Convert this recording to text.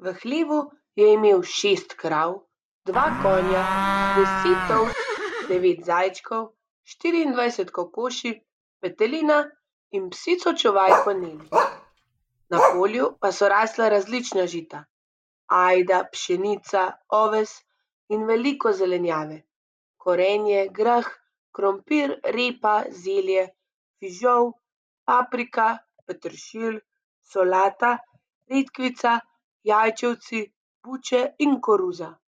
V hlevu je imel 6 krav, 2 konja, 10 ovc, 9 zajčkov, 24 kokoši, petelina in psico čuvajko Neli. Na polju pa so rasla različna žita, ajda, pšenica, oves in veliko zelenjave, korenje, grah, krompir, repa, zelje, fižol, paprika, peteršilj, solata, redkvica, jajčevci, buče in koruza.